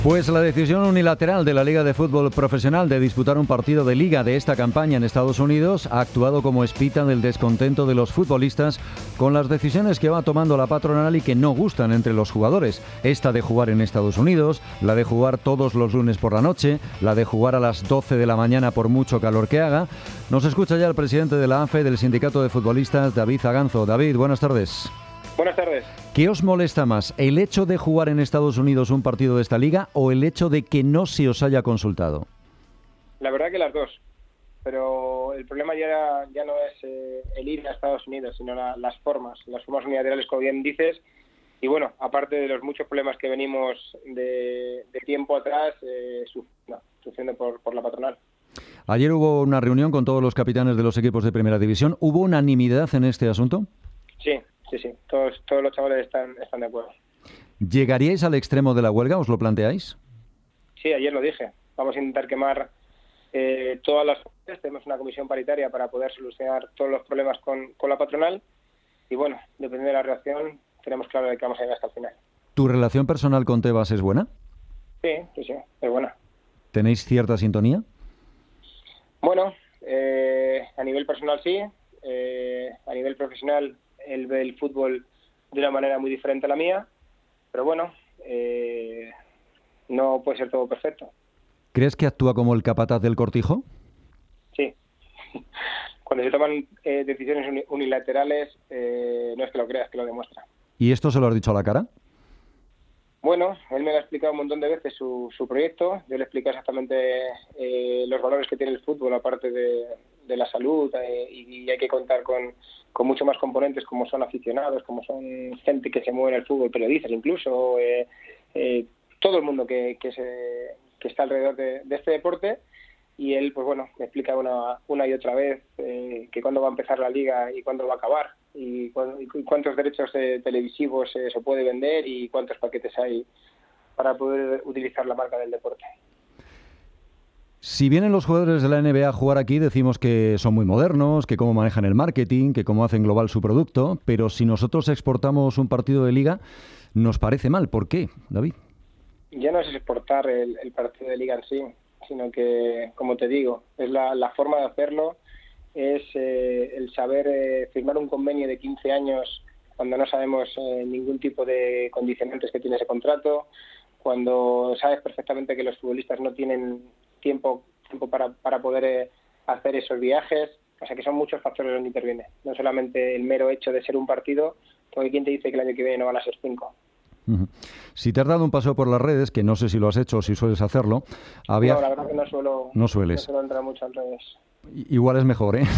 Pues la decisión unilateral de la Liga de Fútbol Profesional de disputar un partido de liga de esta campaña en Estados Unidos ha actuado como espita del descontento de los futbolistas con las decisiones que va tomando la patronal y que no gustan entre los jugadores. Esta de jugar en Estados Unidos, la de jugar todos los lunes por la noche, la de jugar a las 12 de la mañana por mucho calor que haga. Nos escucha ya el presidente de la AFE, del Sindicato de Futbolistas, David Zaganzo. David, buenas tardes. Buenas tardes. ¿Qué os molesta más, el hecho de jugar en Estados Unidos un partido de esta liga o el hecho de que no se os haya consultado? La verdad que las dos, pero el problema ya no es el ir a Estados Unidos, sino las formas unilaterales, como bien dices, y bueno, aparte de los muchos problemas que venimos de tiempo atrás sufriendo por la patronal. Ayer hubo una reunión con todos los capitanes de los equipos de Primera División. ¿Hubo unanimidad en este asunto? Sí. Todos los chavales están de acuerdo. ¿Llegaríais al extremo de la huelga? ¿Os lo planteáis? Sí, ayer lo dije. Vamos a intentar quemar todas las partes. Tenemos una comisión paritaria para poder solucionar todos los problemas con la patronal. Y bueno, dependiendo de la reacción, tenemos claro de que vamos a llegar hasta el final. ¿Tu relación personal con Tebas es buena? Sí, es buena. ¿Tenéis cierta sintonía? Bueno, a nivel personal sí. A nivel profesional, él ve el fútbol de una manera muy diferente a la mía, pero bueno, no puede ser todo perfecto. ¿Crees que actúa como el capataz del Cortijo? Sí. Cuando se toman decisiones unilaterales, no es que lo creas, que lo demuestra. ¿Y esto se lo has dicho a la cara? Bueno, él me lo ha explicado un montón de veces su proyecto. Yo le explico exactamente los valores que tiene el fútbol, aparte de la salud, y hay que contar con mucho más componentes, como son aficionados, como son gente que se mueve en el fútbol, periodistas incluso, todo el mundo que está alrededor de este deporte. Y él, pues bueno, me explica una y otra vez que cuándo va a empezar la liga y cuándo va a acabar, y cuántos derechos televisivos se puede vender y cuántos paquetes hay para poder utilizar la marca del deporte. Si vienen los jugadores de la NBA a jugar aquí, decimos que son muy modernos, que cómo manejan el marketing, que cómo hacen global su producto, pero si nosotros exportamos un partido de liga, nos parece mal. ¿Por qué, David? Ya no es exportar el partido de liga en sí, sino que, como te digo, es la forma de hacerlo, es el saber firmar un convenio de 15 años cuando no sabemos ningún tipo de condicionantes que tiene ese contrato, cuando sabes perfectamente que los futbolistas no tienen tiempo para poder hacer esos viajes. O sea que son muchos factores los que intervienen, no solamente el mero hecho de ser un partido, porque ¿quién te dice que el año que viene no van a ser 5? Si te has dado un paseo por las redes, que no sé si lo has hecho o si sueles hacerlo, No, la verdad que no suelo entrar mucho en redes. Igual es mejor, ¿eh?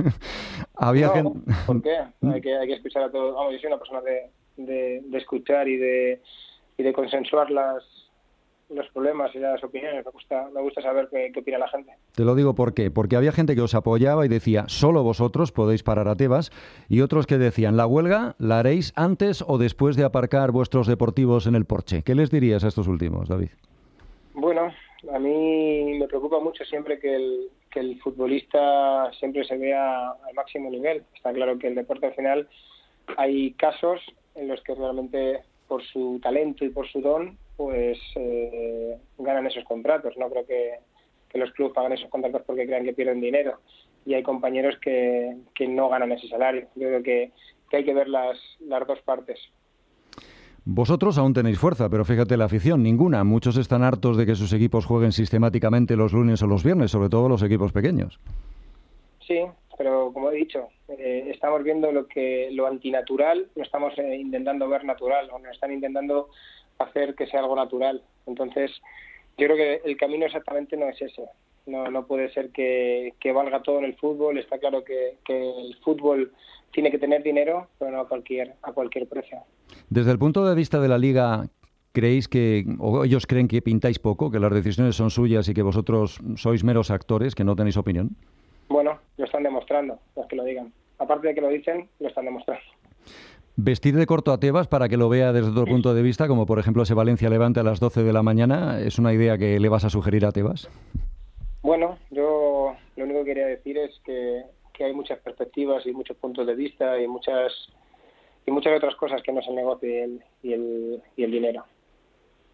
¿Por qué? Hay que escuchar a todos. Vamos, yo soy una persona de escuchar y de consensuar los problemas y las opiniones. Me gusta saber qué opina la gente. Te lo digo porque había gente que os apoyaba y decía, solo vosotros podéis parar a Tebas, y otros que decían, la huelga la haréis antes o después de aparcar vuestros deportivos en el porche. ¿Qué les dirías a estos últimos, David? Bueno, a mí me preocupa mucho siempre que el futbolista siempre se vea al máximo nivel. Está claro que el deporte al final hay casos en los que realmente por su talento y por su don pues ganan esos contratos. No creo que los clubes hagan esos contratos porque crean que pierden dinero, y hay compañeros que no ganan ese salario. Yo creo que hay que ver las dos partes. Vosotros aún tenéis fuerza, pero fíjate la afición, ninguna. Muchos están hartos de que sus equipos jueguen sistemáticamente los lunes o los viernes, sobre todo los equipos pequeños. Sí, pero como he dicho, estamos viendo lo antinatural, lo estamos intentando ver natural, o nos están intentando hacer que sea algo natural. Entonces, yo creo que el camino exactamente no es ese. No puede ser que valga todo en el fútbol. Está claro que el fútbol tiene que tener dinero, pero no a cualquier precio. Desde el punto de vista de la Liga, ¿creéis o ellos creen que pintáis poco, que las decisiones son suyas y que vosotros sois meros actores, que no tenéis opinión? Bueno, lo están demostrando, los que lo digan. Aparte de que lo dicen, lo están demostrando. Vestir de corto a Tebas para que lo vea desde otro punto de vista, como por ejemplo ese Valencia-Levante a las 12 de la mañana, ¿es una idea que le vas a sugerir a Tebas? Bueno, yo lo único que quería decir es que hay muchas perspectivas y muchos puntos de vista y muchas otras cosas que no es el negocio y el dinero.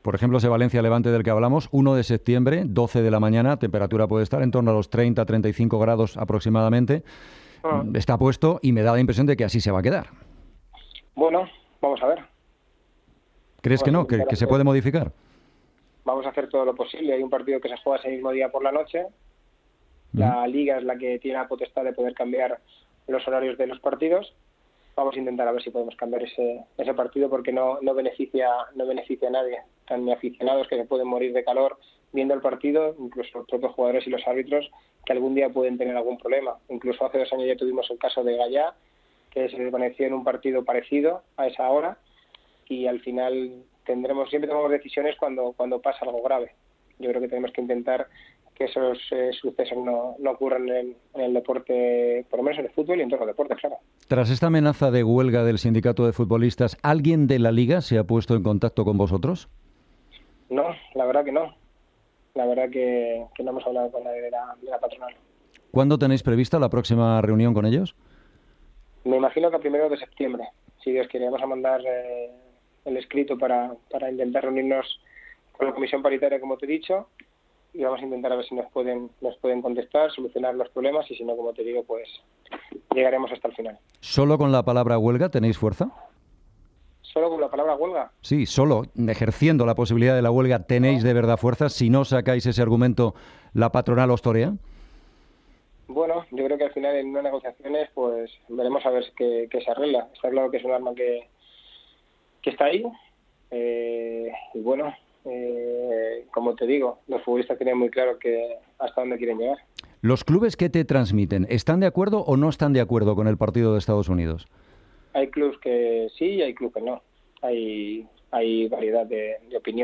Por ejemplo, ese Valencia-Levante del que hablamos, 1 de septiembre, 12 de la mañana, temperatura puede estar en torno a los 30-35 grados aproximadamente. Está puesto y me da la impresión de que así se va a quedar. Bueno, vamos a ver. ¿Crees que no? ¿Que se puede modificar? Vamos a hacer todo lo posible. Hay un partido que se juega ese mismo día por la noche. La Liga es la que tiene la potestad de poder cambiar los horarios de los partidos. Vamos a intentar a ver si podemos cambiar ese partido, porque no beneficia a nadie. Están ni aficionados que se pueden morir de calor viendo el partido, incluso los propios jugadores y los árbitros, que algún día pueden tener algún problema. Incluso hace 2 años ya tuvimos el caso de Gallá, que se desvaneció en un partido parecido a esa hora, y al final siempre tomamos decisiones cuando pasa algo grave. Yo creo que tenemos que intentar que esos sucesos no ocurran en el deporte, por lo menos en el fútbol y en todos los deportes, claro. Tras esta amenaza de huelga del sindicato de futbolistas, ¿alguien de la Liga se ha puesto en contacto con vosotros? No, la verdad que no. La verdad que no hemos hablado con nadie de la patronal. ¿Cuándo tenéis prevista la próxima reunión con ellos? Me imagino que a 1 de septiembre. Si Dios quiere, vamos a mandar el escrito para intentar reunirnos con la comisión paritaria, como te he dicho, y vamos a intentar a ver si nos pueden contestar, solucionar los problemas, y si no, como te digo, pues llegaremos hasta el final. ¿Solo con la palabra huelga tenéis fuerza? ¿Solo con la palabra huelga? Sí, solo ejerciendo la posibilidad de la huelga tenéis de verdad fuerza. Si no sacáis ese argumento, ¿la patronal os torea? Bueno, yo creo que al final en unas negociaciones pues veremos a ver qué se arregla. Está claro que es un arma que está ahí, y bueno, como te digo, los futbolistas tienen muy claro que hasta dónde quieren llegar. ¿Los clubes que te transmiten están de acuerdo o no están de acuerdo con el partido de Estados Unidos? Hay clubes que sí y hay clubes que no. Hay variedad de opinión.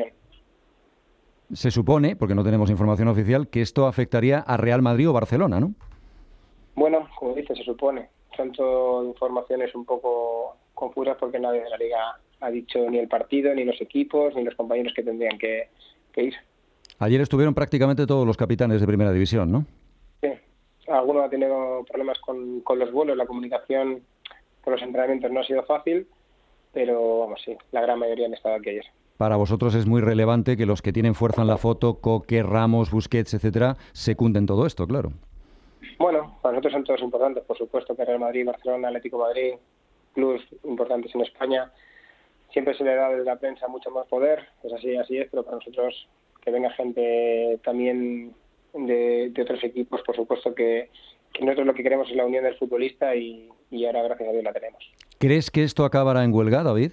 Se supone, porque no tenemos información oficial, que esto afectaría a Real Madrid o Barcelona, ¿no? Bueno, como dices, se supone. Son todo informaciones un poco confusas, porque nadie de la Liga ha dicho ni el partido, ni los equipos, ni los compañeros que tendrían que ir. Ayer estuvieron prácticamente todos los capitanes de Primera División, ¿no? Sí. Algunos han tenido problemas con los vuelos, la comunicación por los entrenamientos no ha sido fácil, pero vamos, sí, la gran mayoría han estado aquí ayer. Para vosotros es muy relevante que los que tienen fuerza en la foto, Coque, Ramos, Busquets, etcétera, secunden todo esto, claro. Bueno, para nosotros son todos importantes, por supuesto, que Real Madrid, Barcelona, Atlético de Madrid, clubes importantes en España. Siempre se le da desde la prensa mucho más poder, es así es, pero para nosotros que venga gente también de otros equipos, por supuesto que nosotros lo que queremos es la unión del futbolista, y ahora gracias a Dios la tenemos. ¿Crees que esto acabará en huelga, David?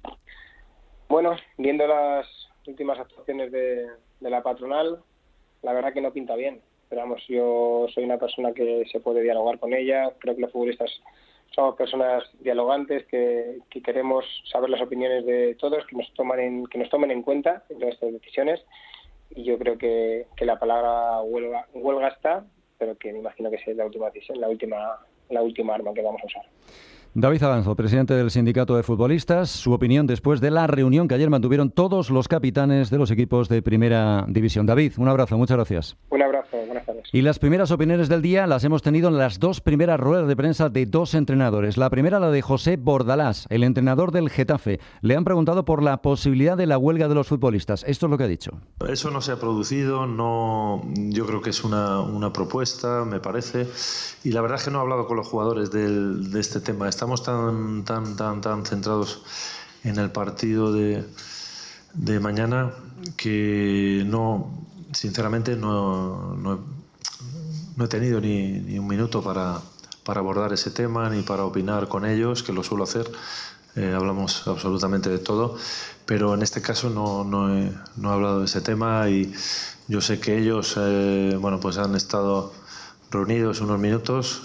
Bueno, viendo las últimas actuaciones de la patronal, la verdad que no pinta bien. Pero vamos, yo soy una persona que se puede dialogar con ella. Creo que los futbolistas somos personas dialogantes, que queremos saber las opiniones de todos, que nos tomen en cuenta en todas estas decisiones. Y yo creo que la palabra huelga está, pero que me imagino que es la última decisión, la última arma que vamos a usar. David Avanzo, presidente del Sindicato de Futbolistas, su opinión después de la reunión que ayer mantuvieron todos los capitanes de los equipos de Primera División. David, un abrazo, muchas gracias. Un abrazo, buenas tardes. Y las primeras opiniones del día las hemos tenido en las 2 primeras ruedas de prensa de 2 entrenadores. La primera, la de José Bordalás, el entrenador del Getafe. Le han preguntado por la posibilidad de la huelga de los futbolistas. Esto es lo que ha dicho. Eso no se ha producido, no, yo creo que es una propuesta, me parece, y la verdad es que no he hablado con los jugadores de este tema. Estamos tan centrados en el partido de mañana que sinceramente no he tenido ni un minuto para abordar ese tema, ni para opinar con ellos, que lo suelo hacer. Hablamos absolutamente de todo, pero en este caso no he hablado de ese tema, y yo sé que ellos pues han estado reunidos unos minutos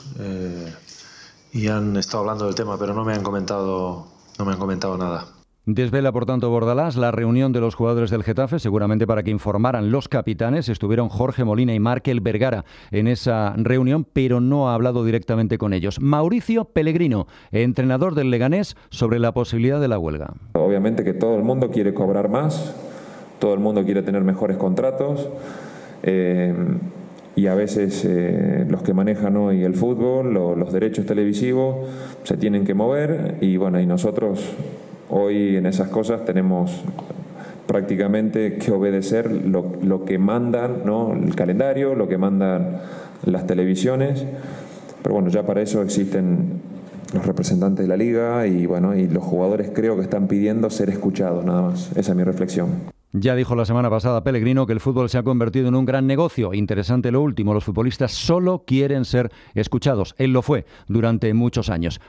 y han estado hablando del tema, pero no me han comentado nada. Desvela, por tanto, Bordalás la reunión de los jugadores del Getafe, seguramente para que informaran los capitanes. Estuvieron Jorge Molina y Markel Vergara en esa reunión, pero no ha hablado directamente con ellos. Mauricio Pellegrino, entrenador del Leganés, sobre la posibilidad de la huelga. Obviamente que todo el mundo quiere cobrar más, todo el mundo quiere tener mejores contratos, y a veces los que manejan hoy el fútbol, los derechos televisivos, se tienen que mover, y bueno, y nosotros hoy en esas cosas tenemos prácticamente que obedecer lo que mandan, ¿no? El calendario, lo que mandan las televisiones. Pero bueno, ya para eso existen los representantes de la liga y bueno, y los jugadores creo que están pidiendo ser escuchados, nada más. Esa es mi reflexión. Ya dijo la semana pasada Pellegrino que el fútbol se ha convertido en un gran negocio. Interesante lo último, los futbolistas solo quieren ser escuchados. Él lo fue durante muchos años.